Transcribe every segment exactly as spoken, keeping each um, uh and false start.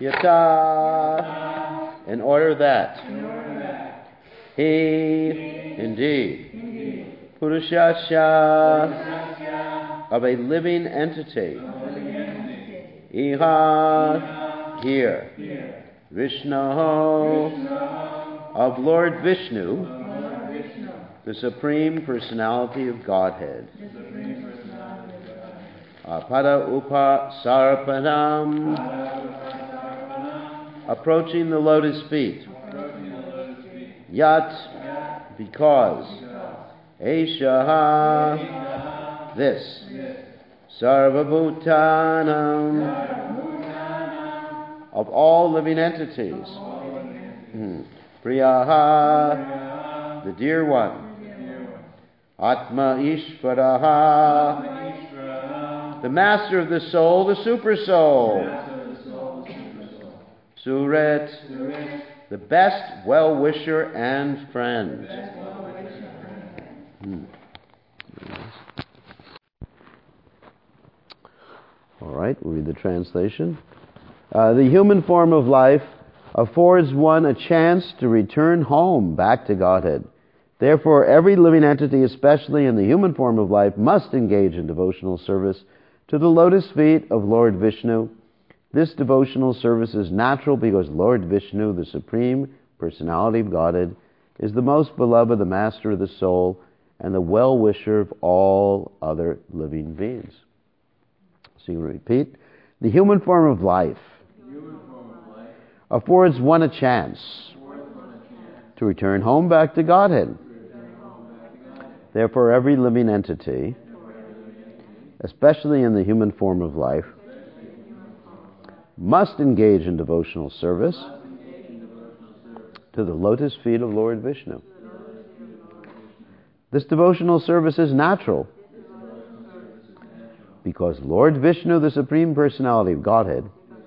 Yata, in order that he, indeed, Purushasya, of a living entity, Iha, here, Vishnu, of Lord Vishnu, the Supreme Personality of Godhead. Apada upa sarpanam, approaching the lotus feet. Yat, because. Eshaha, this. Sarvabhutanam, of all living entities. Hmm. Priyaha, the dear one. Atma Ishvaraha, the master of the soul, the super soul. Suret, the best well-wisher and friend. Hmm. All right, we'll read the translation. Uh, the human form of life affords one a chance to return home back to Godhead. Therefore, every living entity, especially in the human form of life, must engage in devotional service to the lotus feet of Lord Vishnu. This devotional service is natural because Lord Vishnu, the Supreme Personality of Godhead, is the most beloved, the master of the soul, and the well-wisher of all other living beings. So you can repeat. The human form of life, affords one a chance to return home back to Godhead. Therefore, every living entity, especially in the human form of life, must engage in devotional service to the lotus feet of Lord Vishnu. This devotional service is natural because Lord Vishnu, the Supreme Personality of Godhead,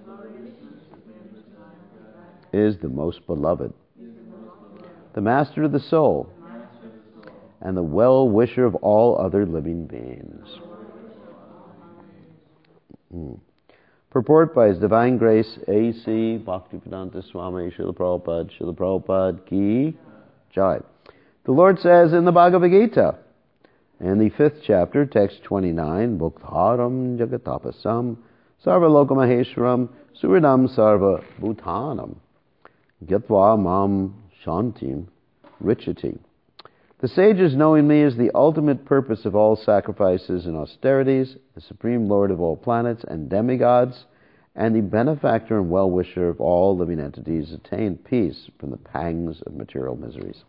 is the most beloved, the master of the soul, and the well-wisher of all other living beings. Mm. Purport by His Divine Grace A C Bhaktivedanta Swami Srila Prabhupada, Srila Prabhupada Ki Jai. The Lord says in the Bhagavad Gita, in the fifth chapter, text twenty-nine, Bhuktharam Jagatapasam Sarva Lokamaheshwaram Suridam Sarva Bhutanam Gyatva Mam Shantim Richati. The sages, knowing me as the ultimate purpose of all sacrifices and austerities, the Supreme Lord of all planets and demigods, and the benefactor and well-wisher of all living entities, attain peace from the pangs of material miseries.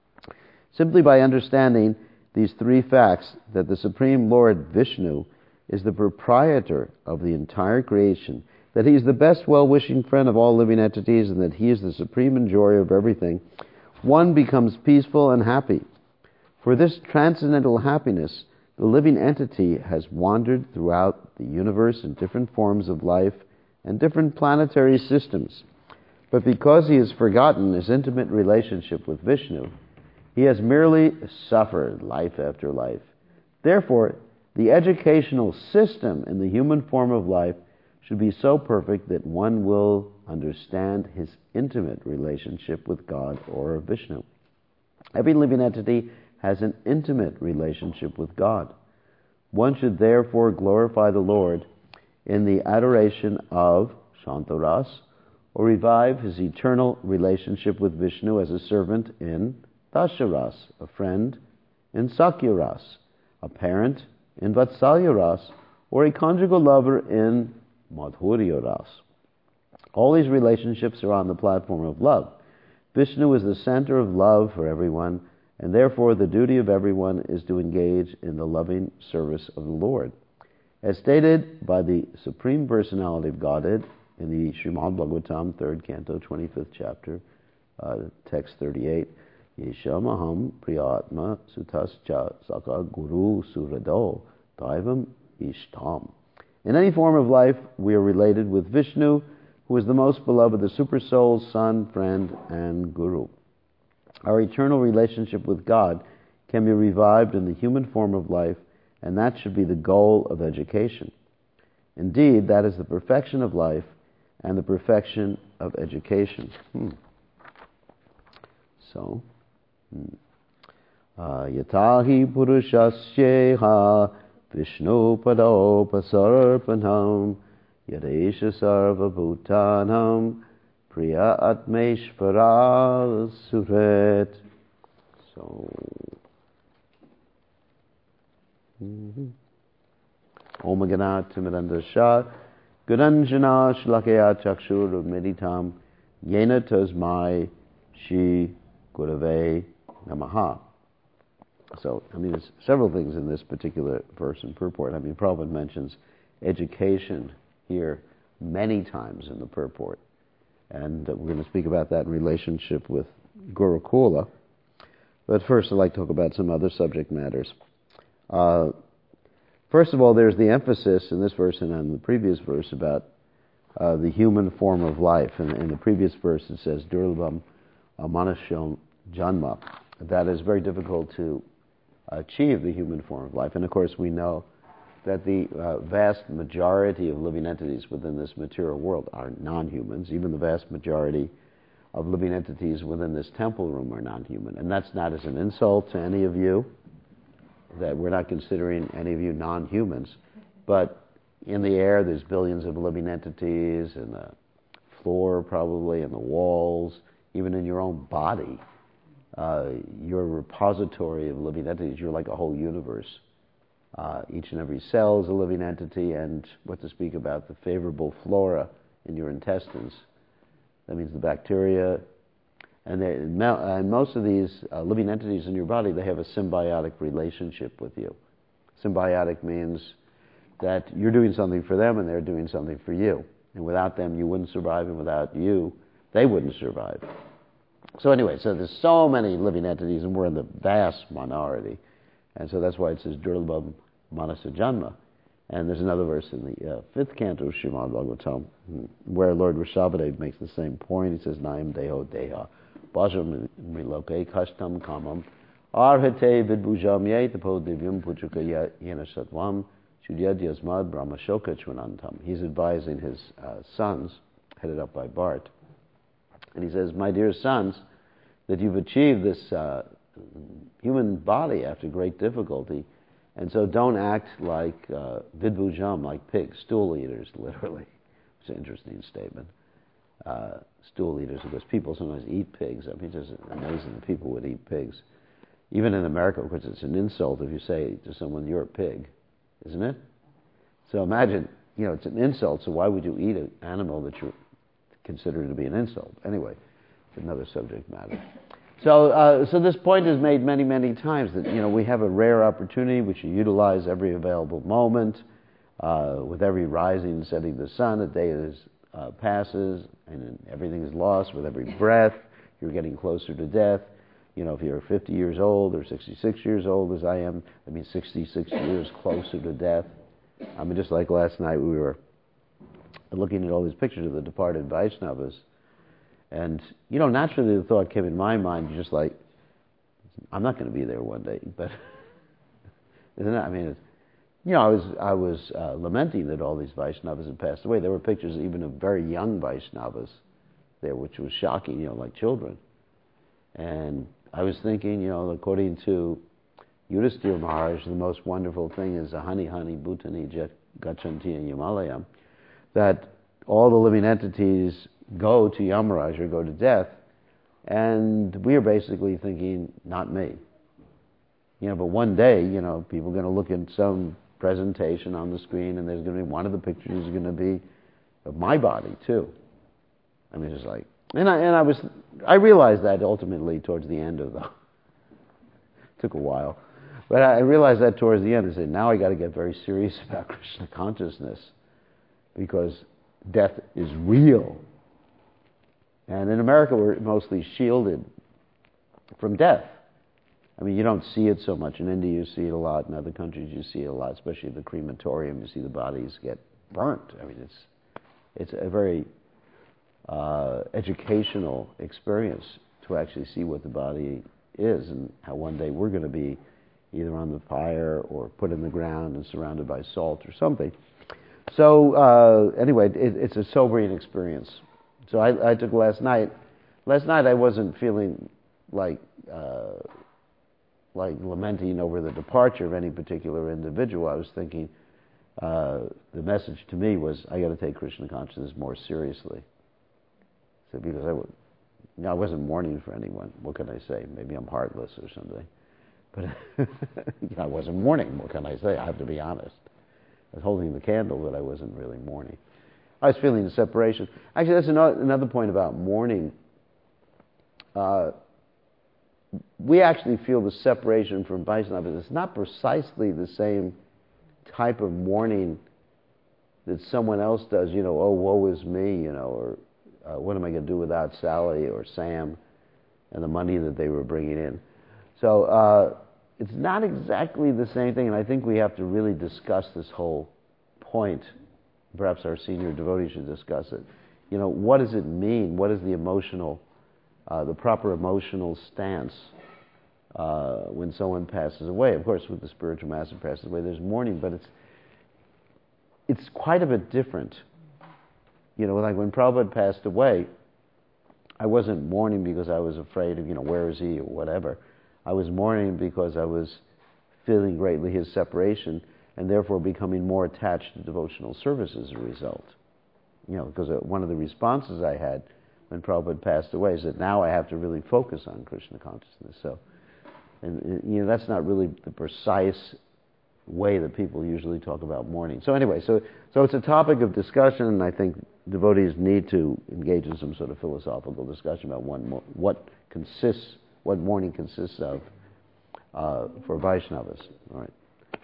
Simply by understanding these three facts, that the Supreme Lord Vishnu is the proprietor of the entire creation, that He is the best well-wishing friend of all living entities, and that He is the supreme enjoyer of everything, one becomes peaceful and happy. For this transcendental happiness, the living entity has wandered throughout the universe in different forms of life and different planetary systems. But because he has forgotten his intimate relationship with Vishnu, he has merely suffered life after life. Therefore, the educational system in the human form of life should be so perfect that one will understand his intimate relationship with God or Vishnu. Every living entity has an intimate relationship with God. One should therefore glorify the Lord in the adoration of Shantaras, or revive his eternal relationship with Vishnu as a servant in Dasharas, a friend in Sakyaras, a parent in Vatsalyaras, or a conjugal lover in Madhuryaras. All these relationships are on the platform of love. Vishnu is the center of love for everyone, and therefore the duty of everyone is to engage in the loving service of the Lord. As stated by the Supreme Personality of Godhead in the Srimad Bhagavatam, third canto, twenty-fifth chapter, uh, text thirty-eight, Yeshamaham priyatma sutascha saka guru surado daivam ishtam. In any form of life, we are related with Vishnu, who is the most beloved, the Super Soul, Son, Friend, and Guru. Our eternal relationship with God can be revived in the human form of life, and that should be the goal of education. Indeed, that is the perfection of life, and the perfection of education. Hmm. So, hmm. Yatahi purushasyeha Vishnu padopasarpanam Yadesha sarva bhutanam Priya atmeshvara suret. So, Om Ganat Timidandasha Gudanjana Shlakaya Chakshur Meditam Yena Tasmai Shri Gurave Namaha. So, I mean, there's several things in this particular verse and purport. I mean, Prabhupada mentions education here many times in the purport. And uh, we're going to speak about that in relationship with Gurukula. But first, I'd like to talk about some other subject matters. Uh, first of all, there's the emphasis in this verse and in the previous verse about uh, the human form of life. And in the previous verse, it says, Durlabam Manusham Janma. That is very difficult to achieve the human form of life. And of course, we know that the uh, vast majority of living entities within this material world are non-humans. Even the vast majority of living entities within this temple room are non-human. And that's not as an insult to any of you, that we're not considering any of you non-humans. But in the air, there's billions of living entities, in the floor probably, in the walls, even in your own body. Uh, you're a repository of living entities. You're like a whole universe. Uh, each and every cell is a living entity, and what to speak about the favorable flora in your intestines. That means the bacteria. And, they, and most of these uh, living entities in your body, they have a symbiotic relationship with you. Symbiotic means that you're doing something for them and they're doing something for you. And without them, you wouldn't survive, and without you, they wouldn't survive. So anyway, so there's so many living entities, and we're in the vast minority. And so that's why it says, Durlabam Manasa Janma. And there's another verse in the uh, fifth canto of Srimad Bhagavatam, where Lord Rishabhadev makes the same point. He says, Nayam Deho Deha, Bhajam Miloke Kashtam Kamam, Arhate Vidbhujam Yetapo Divyam Puchuka Yena Satvam, Shudyad Yasmad Brahmashoka Chvanantam. He's advising his uh, sons, headed up by Bart. And he says, my dear sons, that you've achieved this uh, human body after great difficulty, and so don't act like uh, vidbhujam, like pigs, stool eaters, literally. It's an interesting statement. Uh, stool eaters, because people sometimes eat pigs. I mean, it's just amazing that people would eat pigs. Even in America, because it's an insult if you say to someone, you're a pig, isn't it? So imagine, you know, it's an insult, so why would you eat an animal that you consider to be an insult? Anyway, it's another subject matter. So, uh, so this point is made many, many times that, you know, we have a rare opportunity. We should utilize every available moment. Uh, with every rising and setting of the sun, a day is, uh, passes, and everything is lost. With every breath, you're getting closer to death. You know, if you're fifty years old or sixty-six years old, as I am, I mean, sixty-six years closer to death. I mean, just like last night, we were looking at all these pictures of the departed Vaishnavas. And, you know, naturally the thought came in my mind, just like, I'm not going to be there one day, but, isn't it? I mean, it's, you know, I was I was uh, lamenting that all these Vaishnavas had passed away. There were pictures even of very young Vaishnavas there, which was shocking, you know, like children. And I was thinking, you know, according to Yudhisthira Maharaj, the most wonderful thing is Ahani Hani Bhutani Gachanti in Yamalayam, that all the living entities go to Yamaraj or go to death, and we are basically thinking, not me. You know, but one day, you know, people are going to look at some presentation on the screen, and there's going to be one of the pictures is going to be of my body too. I mean, it's like, and I and I was, I realized that ultimately towards the end of the. Took a while, but I realized that towards the end. I said, now I got to get very serious about Krishna consciousness, because death is real. And in America, we're mostly shielded from death. I mean, you don't see it so much. In India, you see it a lot. In other countries, you see it a lot, especially the crematorium. You see the bodies get burnt. I mean, it's it's a very uh, educational experience to actually see what the body is and how one day we're going to be either on the fire or put in the ground and surrounded by salt or something. So uh, anyway, it, it's a sobering experience. So I, I took last night. Last night I wasn't feeling like uh, like lamenting over the departure of any particular individual. I was thinking uh, the message to me was I got to take Krishna consciousness more seriously. So because I, w- you know, I wasn't mourning for anyone. What can I say? Maybe I'm heartless or something. But you know, I wasn't mourning. What can I say? I have to be honest. I was holding the candle, but I wasn't really mourning. I was feeling the separation. Actually, that's another, another point about mourning. Uh, we actually feel the separation from Vaishnavas. It's not precisely the same type of mourning that someone else does. You know, oh, woe is me, you know, or uh, what am I going to do without Sally or Sam and the money that they were bringing in. So uh, it's not exactly the same thing, and I think we have to really discuss this whole point. Perhaps our senior devotee should discuss it. You know, what does it mean? What is the emotional, uh, the proper emotional stance uh, when someone passes away? Of course, with the spiritual master passes away, there's mourning, but it's it's quite a bit different. You know, like when Prabhupada passed away, I wasn't mourning because I was afraid of, you know, where is he or whatever. I was mourning because I was feeling greatly his separation and therefore becoming more attached to devotional service as a result. You know, because one of the responses I had when Prabhupada passed away is that now I have to really focus on Krishna consciousness. So, and, and you know, that's not really the precise way that people usually talk about mourning. So anyway, so so it's a topic of discussion, and I think devotees need to engage in some sort of philosophical discussion about one, what consists, what mourning consists of uh, for Vaishnavas. All right.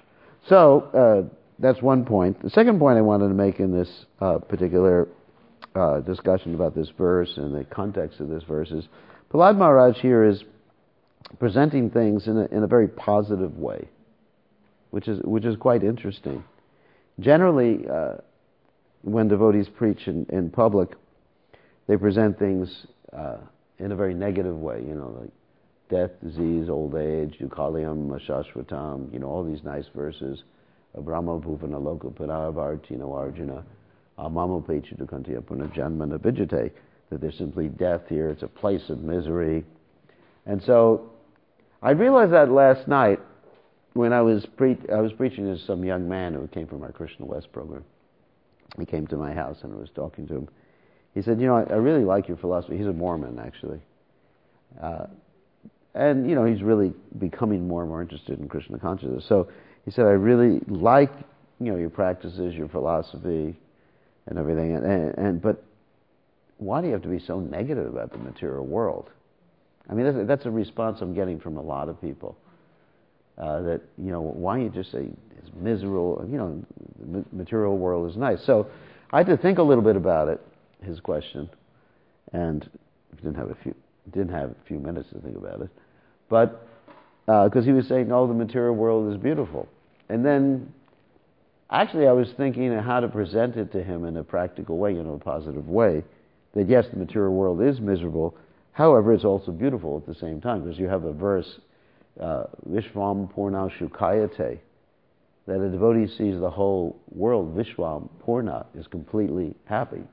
So uh, that's one point. The second point I wanted to make in this uh, particular uh, discussion about this verse and the context of this verse is Prahlad Maharaj here is presenting things in a, in a very positive way, which is which is quite interesting. Generally, uh, when devotees preach in, in public, they present things uh, in a very negative way, you know, like death, disease, old age, Dukkhalayam, Ashashvatam, you know, all these nice verses. Brahma Bhuvana Loka Padavartino Arjuna, Mama Pecha Dukhantiya Punajanmana Vijate, that there's simply death here, it's a place of misery. And so, I realized that last night when I was pre- I was preaching to some young man who came from our Krishna West program. He came to my house and I was talking to him. He said, you know, I, I really like your philosophy. He's a Mormon, actually. Uh, and, you know, he's really becoming more and more interested in Krishna consciousness. So he said, I really like, you know, your practices, your philosophy, and everything. And, and, and but why do you have to be so negative about the material world? I mean, that's, that's a response I'm getting from a lot of people. Uh, that, you know, why don't you just say it's miserable, you know, the material world is nice. So I had to think a little bit about it, his question, and didn't have a few didn't have a few minutes to think about it. But because uh, he was saying, no, the material world is beautiful. And then actually I was thinking of how to present it to him in a practical way, in a positive way, that yes, the material world is miserable, however, it's also beautiful at the same time, because you have a verse, Uh, Vishvam Purna Shukayate, that a devotee sees the whole world, Vishvam Purna, is completely happy.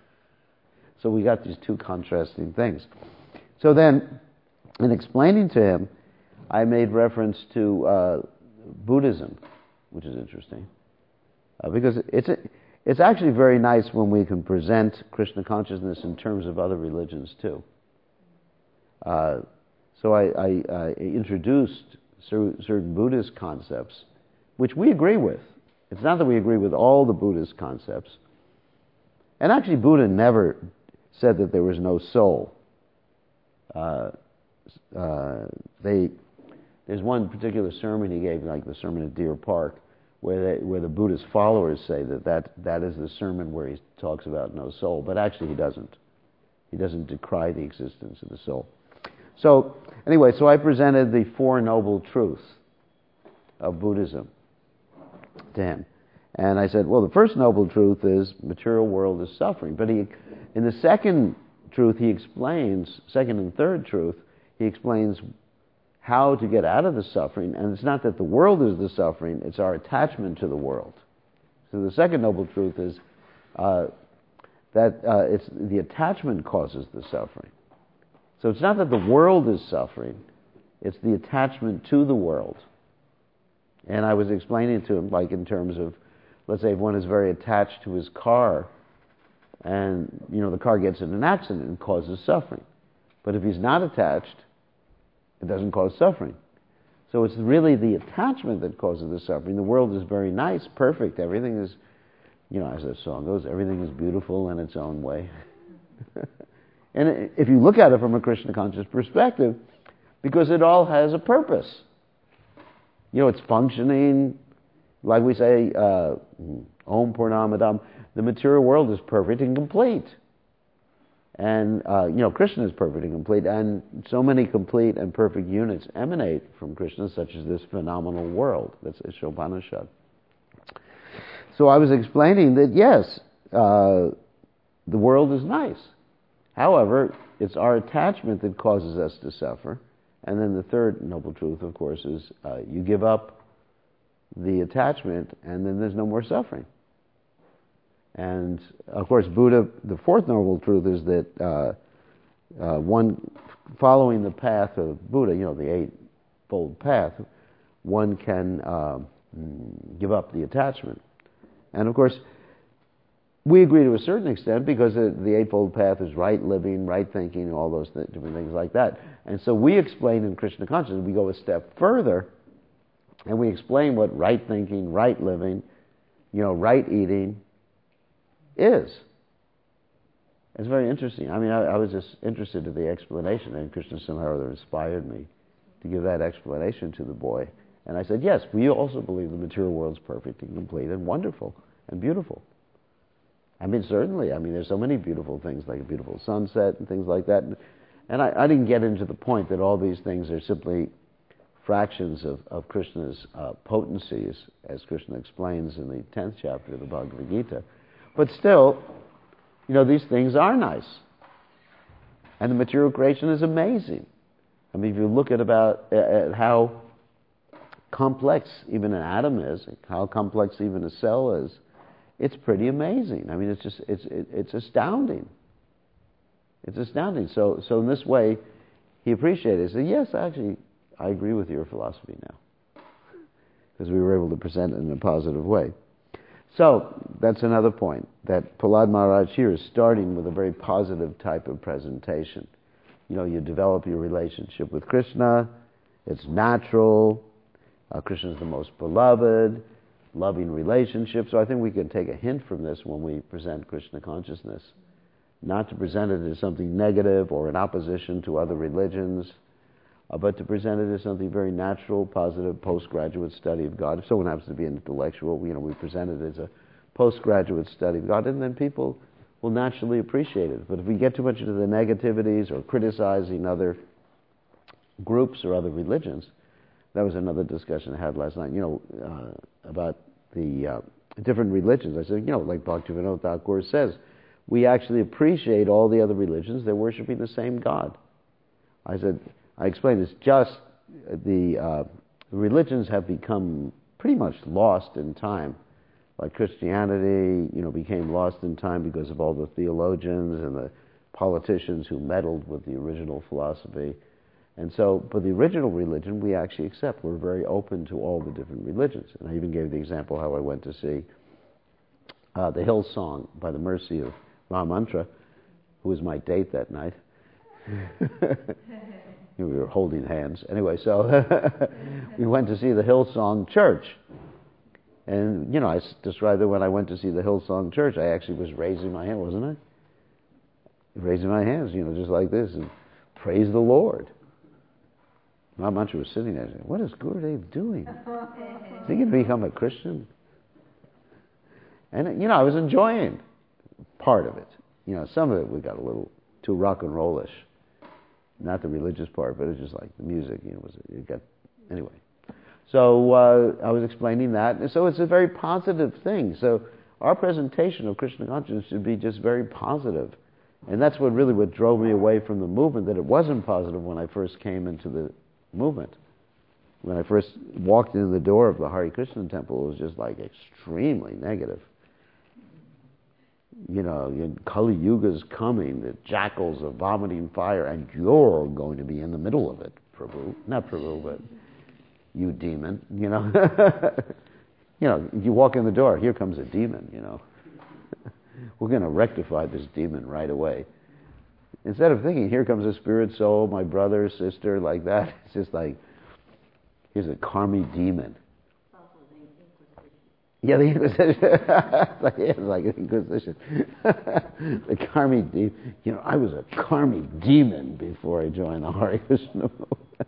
So we got these two contrasting things. So then, in explaining to him, I made reference to uh, Buddhism, which is interesting, uh, because it's a, it's actually very nice when we can present Krishna consciousness in terms of other religions too. Uh, So I, I, I introduced certain Buddhist concepts, which we agree with. It's not that we agree with all the Buddhist concepts. And actually, Buddha never said that there was no soul. Uh, uh, they, there's one particular sermon he gave, like the sermon at Deer Park, where, they, where the Buddhist followers say that, that that is the sermon where he talks about no soul. But actually, he doesn't. He doesn't decry the existence of the soul. So, anyway, so I presented the Four Noble Truths of Buddhism to him. And I said, well, the first noble truth is material world is suffering. But he, in the second truth, he explains, second and third truth, he explains how to get out of the suffering. And it's not that the world is the suffering, it's our attachment to the world. So the second noble truth is uh, that uh, it's the attachment causes the suffering. So it's not that the world is suffering, it's the attachment to the world. And I was explaining to him, like in terms of, let's say if one is very attached to his car, and you know the car gets in an accident and causes suffering. But if he's not attached, it doesn't cause suffering. So it's really the attachment that causes the suffering. The world is very nice, perfect. Everything is, you know, as the song goes, everything is beautiful in its own way. And if you look at it from a Krishna conscious perspective, because it all has a purpose. You know, it's functioning, like we say, uh, Om Purnamadam, the material world is perfect and complete. And, uh, you know, Krishna is perfect and complete, and so many complete and perfect units emanate from Krishna, such as this phenomenal world. That's Ishopanishad. So I was explaining that, yes, uh, the world is nice. However, it's our attachment that causes us to suffer. And then the third noble truth, of course, is uh, you give up the attachment, and then there's no more suffering. And, of course, Buddha, the fourth noble truth is that uh, uh, one, following the path of Buddha, you know, the eightfold path, one can uh, give up the attachment. And, of course, we agree to a certain extent because the, the Eightfold Path is right living, right thinking, all those th- different things like that. And so we explain in Krishna consciousness, we go a step further, and we explain what right thinking, right living, you know, right eating is. It's very interesting. I mean, I, I was just interested in the explanation, and Krishna somehow inspired me to give that explanation to the boy. And I said, yes, we also believe the material world is perfect and complete and wonderful and beautiful. I mean, certainly. I mean, there's so many beautiful things, like a beautiful sunset and things like that. And I, I didn't get into the point that all these things are simply fractions of, of Krishna's uh, potencies, as Krishna explains in the tenth chapter of the Bhagavad Gita. But still, you know, these things are nice. And the material creation is amazing. I mean, if you look at about at how complex even an atom is, how complex even a cell is, it's pretty amazing. I mean, it's just it's it, it's astounding. It's astounding. So so in this way, he appreciated it. He said, yes, actually, I agree with your philosophy now, because we were able to present it in a positive way. So that's another point, that Prahlad Maharaj here is starting with a very positive type of presentation. You know, you develop your relationship with Krishna. It's natural. Uh, Krishna is the most beloved. Loving relationship. So I think we can take a hint from this when we present Krishna consciousness. Not to present it as something negative or in opposition to other religions, uh, but to present it as something very natural, positive, postgraduate study of God. If someone happens to be an intellectual, you know, we present it as a postgraduate study of God, and then people will naturally appreciate it. But if we get too much into the negativities or criticizing other groups or other religions, that was another discussion I had last night, you know, uh, about the uh, different religions. I said, you know, like Bhaktivinoda Thakur says, we actually appreciate all the other religions. They're worshiping the same God. I said, I explained this, just the uh, religions have become pretty much lost in time. Like Christianity, you know, became lost in time because of all the theologians and the politicians who meddled with the original philosophy. And so, but the original religion we actually accept. We're very open to all the different religions. And I even gave the example how I went to see uh, the Hillsong by the mercy of Mahamantra, who was my date that night. We were holding hands. Anyway, so we went to see the Hillsong Church. And, you know, I described that when I went to see the Hillsong Church, I actually was raising my hand, wasn't I? Raising my hands, you know, just like this, and praise the Lord. Mahamantra was sitting there saying, what is Gurudev doing? Is he going to become a Christian? And, you know, I was enjoying part of it. You know, some of it we got a little too rock and rollish. Not the religious part, but it's just like the music, you know, was it got, anyway. So uh, I was explaining that. And so it's a very positive thing. So our presentation of Krishna consciousness should be just very positive. And that's what really what drove me away from the movement, that it wasn't positive when I first came into the movement. when I first walked into the door of the Hare Krishna temple, it was just like extremely negative. You know, Kali Yuga's coming, the jackals are vomiting fire, and you're going to be in the middle of it, Prabhu. Not Prabhu, but you demon, you know. You know, you walk in the door, here comes a demon, you know. We're going to rectify this demon right away. Instead of thinking, here comes a spirit soul, my brother, sister, like that, it's just like, here's a karmi demon. Yeah, the Inquisition. It's like, it's like an Inquisition. The karmi demon. You know, I was a karmi demon before I joined the Hare Krishna movement.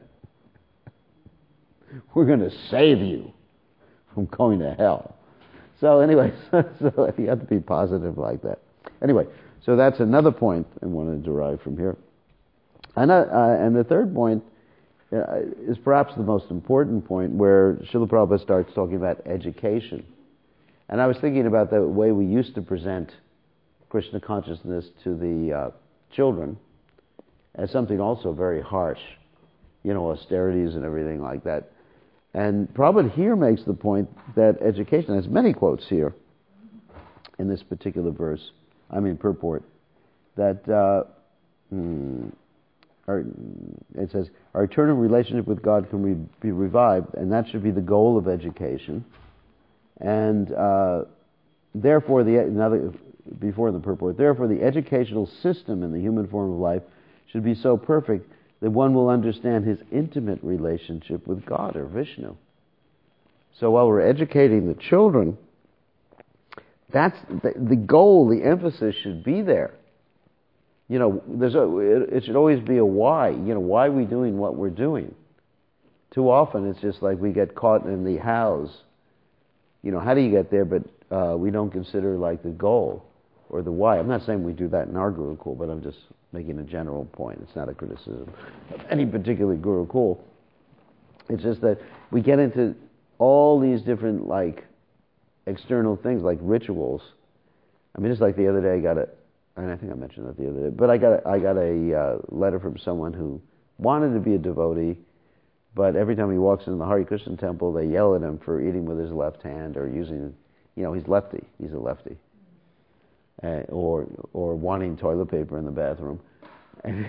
We're going to save you from going to hell. So anyway, so, so you have to be positive like that. Anyway, so that's another point I want to derive from here. And, uh, uh, and the third point uh, is perhaps the most important point, where Srila Prabhupada starts talking about education. And I was thinking about the way we used to present Krishna consciousness to the uh, children as something also very harsh, you know, austerities and everything like that. And Prabhupada here makes the point that education, there's many quotes here in this particular verse, I mean purport, that uh, hmm, our, it says, our eternal relationship with God can re- be revived, and that should be the goal of education. And uh, therefore, the another before the purport, therefore the educational system in the human form of life should be so perfect that one will understand his intimate relationship with God or Vishnu. So while we're educating the children, that's the, the goal, the emphasis should be there. You know, there's a, it, it should always be a why. You know, why are we doing what we're doing? Too often it's just like we get caught in the hows. You know, how do you get there? But uh, we don't consider like the goal or the why. I'm not saying we do that in our Gurukul, but I'm just making a general point. It's not a criticism of any particular Gurukul. It's just that we get into all these different like external things, like rituals. I mean, just like the other day, I got a, and I think I mentioned that the other day, but I got a, I got a uh, letter from someone who wanted to be a devotee, but every time he walks into the Hare Krishna temple, they yell at him for eating with his left hand or using, you know, he's lefty. He's a lefty. Uh, or or wanting toilet paper in the bathroom. And,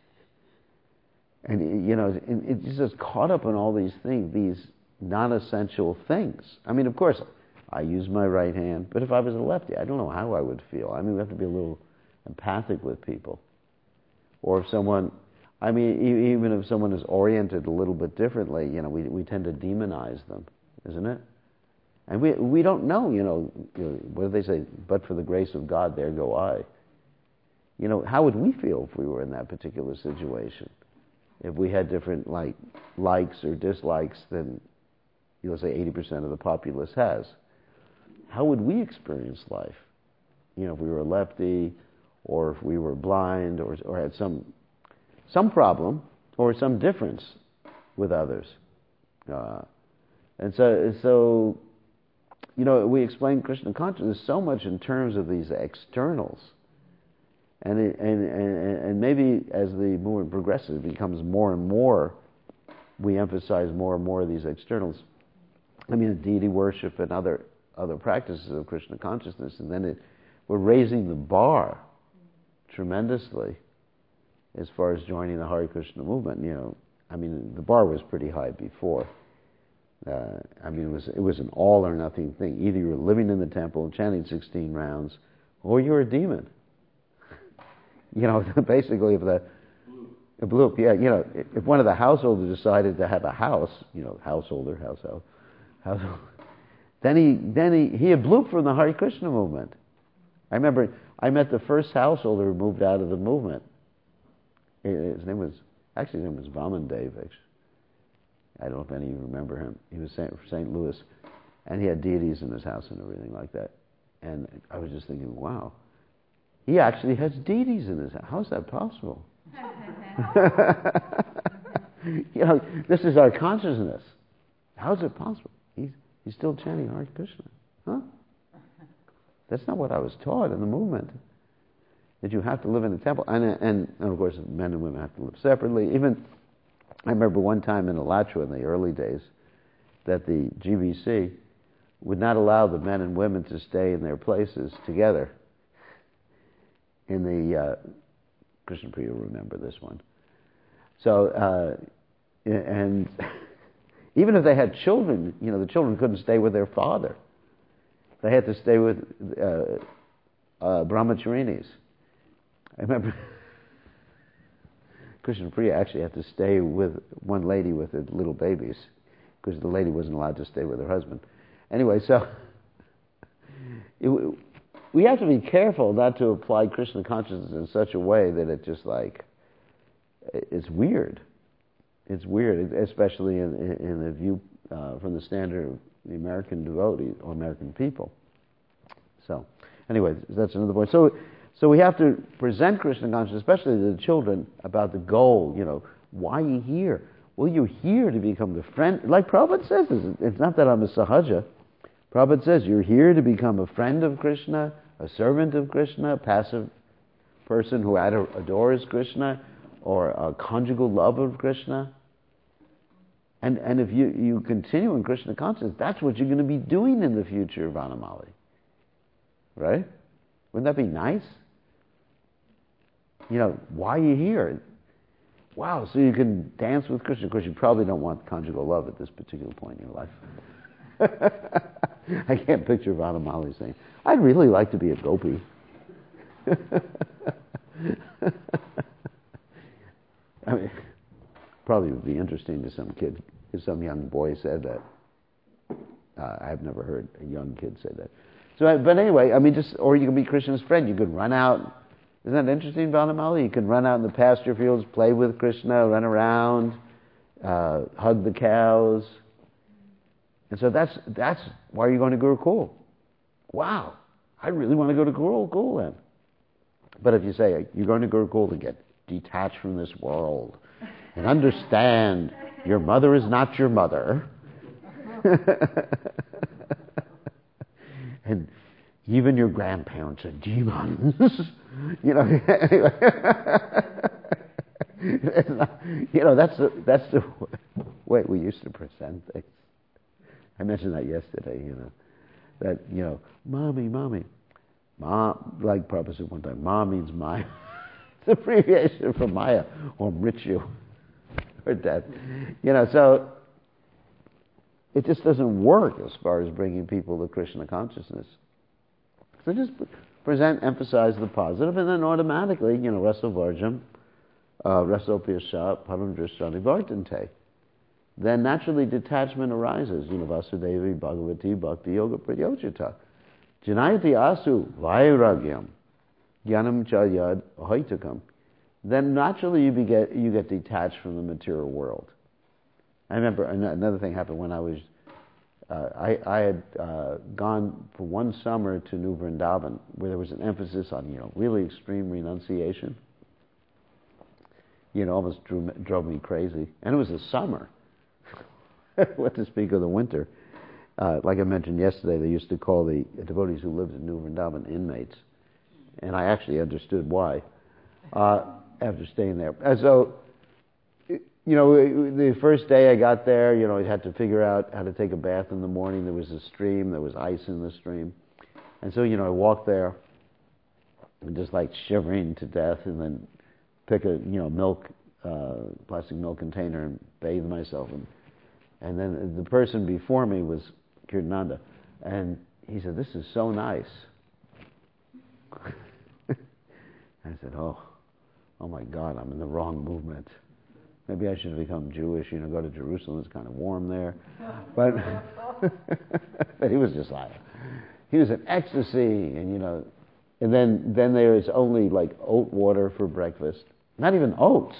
and you know, it, it's just caught up in all these things, these non-essential things. I mean, of course, I use my right hand, but if I was a lefty, I don't know how I would feel. I mean, we have to be a little empathic with people. Or if someone... I mean, even if someone is oriented a little bit differently, you know, we we tend to demonize them, isn't it? And we we don't know, you know, you know, what do they say? But for the grace of God, there go I. You know, how would we feel if we were in that particular situation? If we had different like likes or dislikes than, you know, say eighty percent of the populace has. How would we experience life? You know, if we were a lefty, or if we were blind, or or had some some problem or some difference with others. Uh, and so, so, you know, we explain Krishna consciousness so much in terms of these externals. And, it, and, and, and maybe as the movement progresses, it becomes more and more, we emphasize more and more of these externals. I mean, deity worship and other other practices of Krishna consciousness, and then it, we're raising the bar tremendously as far as joining the Hare Krishna movement. You know, I mean, the bar was pretty high before. Uh, I mean, it was it was an all or nothing thing. Either you were living in the temple and chanting sixteen rounds, or you were a demon. You know, basically, if the it blew up, yeah, you know, if one of the householders decided to have a house, you know, householder, household, household, then he then he he had blew from the Hare Krishna movement. I remember I met the first householder who moved out of the movement. His name was, actually his name was Vamandev, actually. I don't know if any of you remember him. He was from Saint Louis, and he had deities in his house and everything like that. And I was just thinking, wow, he actually has deities in his house. How is that possible? You know, this is our consciousness. How is it possible? He's, he's still chanting Hare Krishna. Huh? That's not what I was taught in the movement. That you have to live in a temple. And, and, and of course, men and women have to live separately. Even I remember one time in Alachua in the early days that the G B C would not allow the men and women to stay in their places together. In the, uh, Christian Priya will remember this one. So, uh, and even if they had children, you know, the children couldn't stay with their father. They had to stay with uh, uh, brahmacharinis. I remember Christian Priya actually had to stay with one lady with the little babies because the lady wasn't allowed to stay with her husband. Anyway, so it, we have to be careful not to apply Krishna consciousness in such a way that it just like, it's weird. It's weird, especially in, in the view uh, from the standard of the American devotee or American people. So, anyway, that's another point. So, so we have to present Krishna consciousness, especially to the children, about the goal. You know, why are you here? Well, you're here to become the friend. Like Prabhupada says, it's not that I'm a sahaja. Prabhupada says you're here to become a friend of Krishna, a servant of Krishna, a passive person who adores Krishna, or a conjugal love of Krishna. And and if you, you continue in Krishna consciousness, that's what you're going to be doing in the future, Vanamali. Right? Wouldn't that be nice? You know, why are you here? Wow, so you can dance with Krishna. Of course, you probably don't want conjugal love at this particular point in your life. I can't picture Vanamali saying, I'd really like to be a gopi. I mean, probably would be interesting to some kid if some young boy said that. Uh, I've never heard a young kid say that. So, but anyway, I mean, just or you can be Krishna's friend. You could run out. Isn't that interesting, Vanamali? You can run out in the pasture fields, play with Krishna, run around, uh, hug the cows. And so that's that's why you're going to Gurukul. Wow, I really want to go to Gurukul then. But if you say you're going to Gurukul to get detached from this world and understand your mother is not your mother, and even your grandparents are demons, you know. Anyway, not, you know that's the that's the way we used to present things. I mentioned that yesterday, you know, that, you know, mommy, mommy, mom, like Prabhupada said one time, mom means Maya. It's abbreviation for Maya, or Mrityu, or death. You know, so it just doesn't work as far as bringing people to Krishna consciousness. So just present, emphasize the positive, and then automatically, you know, Rasa Varjam, uh, Rasa Piyasha, Param Drishtani Vartante. Then naturally detachment arises. You know, Vasudevi, Bhagavati, Bhakti Yoga Prayochita. Janayati Asu, Vairagyam, Jnanam Chayad Ahaitakam. Then naturally you get, you get detached from the material world. I remember another thing happened when I was, uh, I, I had uh, gone for one summer to New Vrindavan, where there was an emphasis on, you know, really extreme renunciation. You know, almost drew, drove me crazy. And it was the summer. What to speak of the winter. Uh, like I mentioned yesterday, they used to call the devotees who lived in New Vrindavan inmates. And I actually understood why uh, after staying there. And so, you know, the first day I got there, you know, I had to figure out how to take a bath in the morning. There was a stream, there was ice in the stream. And so, you know, I walked there and just like shivering to death, and then pick a, you know, milk, uh, plastic milk container and bathe myself. And And then the person before me was Kirtananda, and he said, "This is so nice." I said, "Oh, oh my God, I'm in the wrong movement. Maybe I should become Jewish. You know, go to Jerusalem. It's kind of warm there." But, but he was just like, he was in ecstasy, and you know, and then then there is only like oat water for breakfast. Not even oats.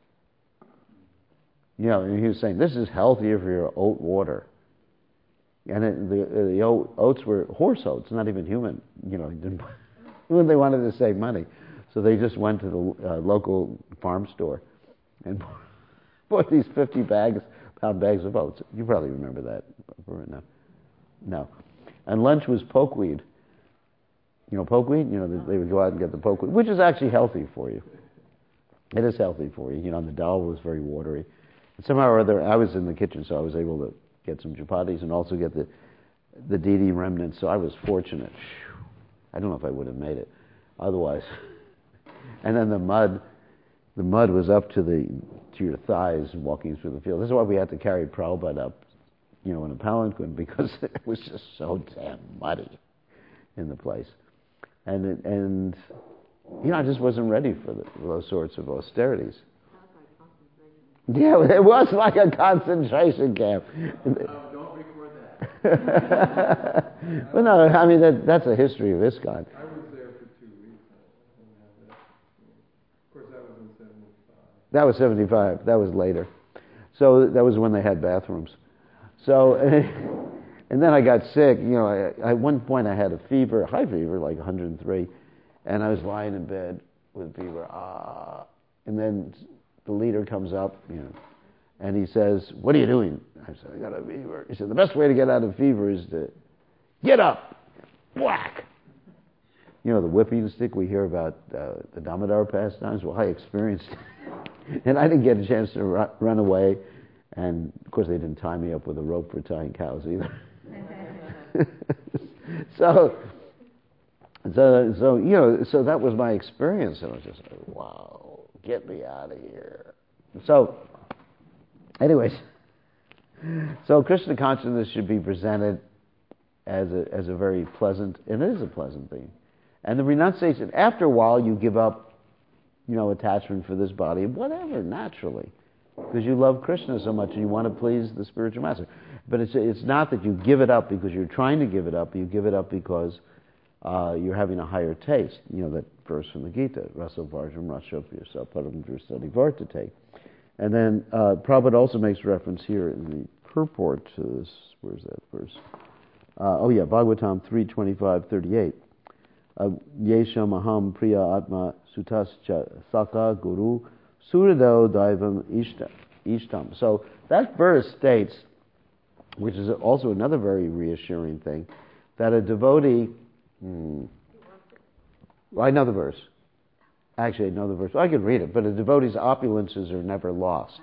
You know, and he was saying, this is healthier for your oat water. And it, the, the oats were horse oats, not even human. You know, didn't, when they wanted to save money. So they just went to the uh, local farm store and bought these fifty bags, pound bags of oats. You probably remember that. No. No. And lunch was pokeweed. You know, pokeweed? You know, they, they would go out and get the pokeweed, which is actually healthy for you. It is healthy for you. You know, the dal was very watery. somehow or other, I was in the kitchen, so I was able to get some chapatis and also get the the Didi remnants. So I was fortunate. I don't know if I would have made it otherwise. And then the mud, the mud was up to the to your thighs walking through the field. This is why we had to carry Prabhupada up, you know, in a palanquin, because it was just so damn muddy in the place. And it, and you know, I just wasn't ready for, the, for those sorts of austerities. Yeah, it was like a concentration camp. Oh, don't record that. Well, no, I mean, that, that's a history of ISKCON. I was there for two weeks. Of course, that was in seventy-five. That was seventy-five. That was later. So that was when they had bathrooms. So, and then I got sick. You know, I, at one point I had a fever, high fever, like one hundred three, and I was lying in bed with fever. Ah, and then the leader comes up, you know, and he says, "What are you doing?" I said, "I got a fever." He said, "The best way to get out of fever is to get up, whack." You know, the whipping stick we hear about uh, the Damodar pastimes. Well, I experienced it. And I didn't get a chance to run, run away. And, of course, they didn't tie me up with a rope for tying cows either. so, so, so, you know, so that was my experience. And I was just like, wow, get me out of here. So, anyways, so Krishna consciousness should be presented as a, as a very pleasant, and it is a pleasant thing. And the renunciation, after a while, you give up, you know, attachment for this body, whatever, naturally. Because you love Krishna so much and you want to please the spiritual master. But it's it's not that you give it up because you're trying to give it up. You give it up because uh, you're having a higher taste. You know, that verse from the Gita, Rasa Varjam Rasha Pyasa Param Drusadi Vartate. And then uh, Prabhupada also makes reference here in the purport to this. Where's that verse? Uh, oh yeah, Bhagavatam three twenty-five thirty-eight. Yesham aham priya atma sutascha saka guru surado daivam ishtam. So that verse states, which is also another very reassuring thing, that a devotee, hmm, well, I know the verse. Actually, I know the verse. Well, I could read it, but a devotee's opulences are never lost.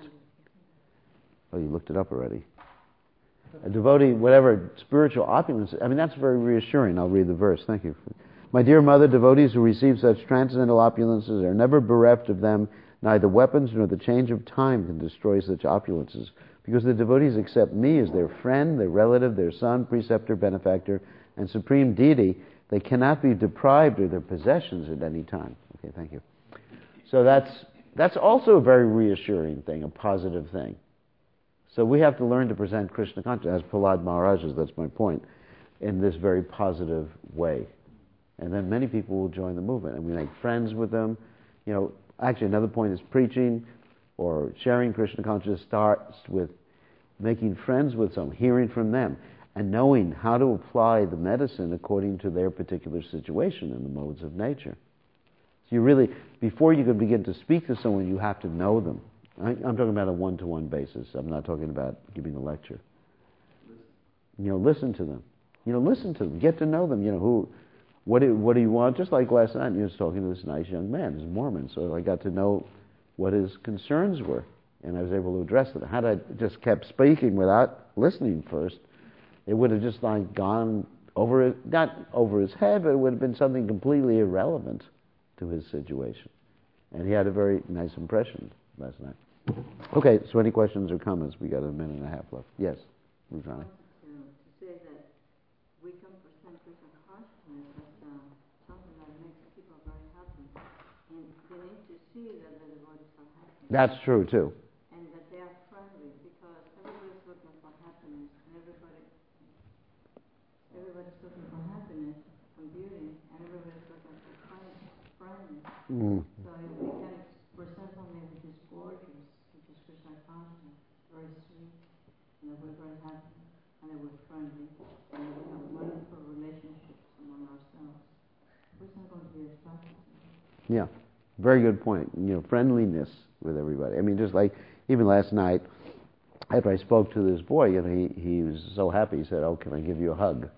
Oh, you looked it up already. A devotee, whatever spiritual opulence, I mean, that's very reassuring. I'll read the verse. Thank you. My dear mother, devotees who receive such transcendental opulences are never bereft of them. Neither weapons nor the change of time can destroy such opulences, because the devotees accept me as their friend, their relative, their son, preceptor, benefactor, and supreme deity. They cannot be deprived of their possessions at any time. Okay, thank you. So that's that's also a very reassuring thing, a positive thing. So we have to learn to present Krishna consciousness, as Prahlad Maharaj's, that's my point, in this very positive way. And then many people will join the movement, and we make friends with them. You know, actually another point is preaching or sharing Krishna consciousness starts with making friends with someone, hearing from them, and knowing how to apply the medicine according to their particular situation in the modes of nature. So you really, before you can begin to speak to someone, you have to know them. I, I'm talking about a one-to-one basis. I'm not talking about giving a lecture. You know, listen to them. You know, listen to them. Get to know them. You know, who... What do, what do you want? Just like last night, you was talking to this nice young man, he's Mormon, so I got to know what his concerns were, and I was able to address them. Had I just kept speaking without listening first, it would have just like gone over, it, not over his head, but it would have been something completely irrelevant to his situation. And he had a very nice impression last night. Okay, so any questions or comments? We got a minute and a half left. Yes, Rujani. That's true too. And that they are friendly, because everybody's looking for happiness, and everybody, everybody's looking for happiness and beauty, and everybody's looking for friends. Mm. So if we can present something which is gorgeous, which is Krishna consciousness, very sweet, and that we're very happy, and that we're friendly, and that we have wonderful relationships among ourselves, who's not going to be attracted to that? Yeah. Very good point. You know, friendliness with everybody. I mean, just like even last night, after I spoke to this boy, you know, he, he was so happy. He said, "Oh, can I give you a hug?"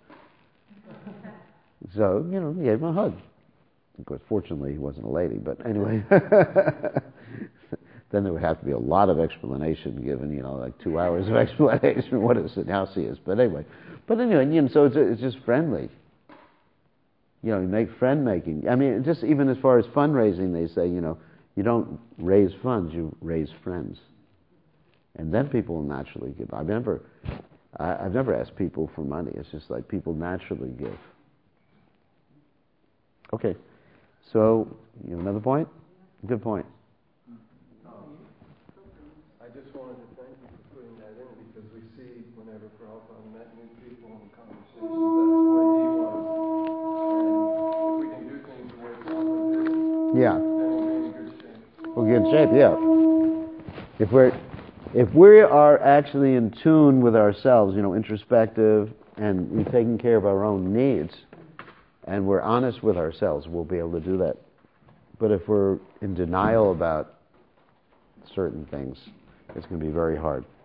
So, you know, he gave him a hug. Of course, fortunately, he wasn't a lady, but anyway. then there would have to be a lot of explanation given, you know, like two hours of explanation what a sannyasi is. But anyway, but anyway, you know, so it's, it's just friendly. You know, you make friend making. I mean, just even as far as fundraising, they say, you know, you don't raise funds, you raise friends. And then people will naturally give. I've never, I, I've never asked people for money. It's just like people naturally give. Okay, so you have another point? Good point. I just wanted to thank you for putting that in, because we see whenever Prabhupada met new people in conversations, that's the way he was. And if we can do things the way Prabhupada did, Yeah. then we'll be in good shape. We'll get in shape, yeah. If we're, if we are actually in tune with ourselves, you know, introspective, and we're taking care of our own needs, and we're honest with ourselves, we'll be able to do that. But if we're in denial about certain things, it's going to be very hard.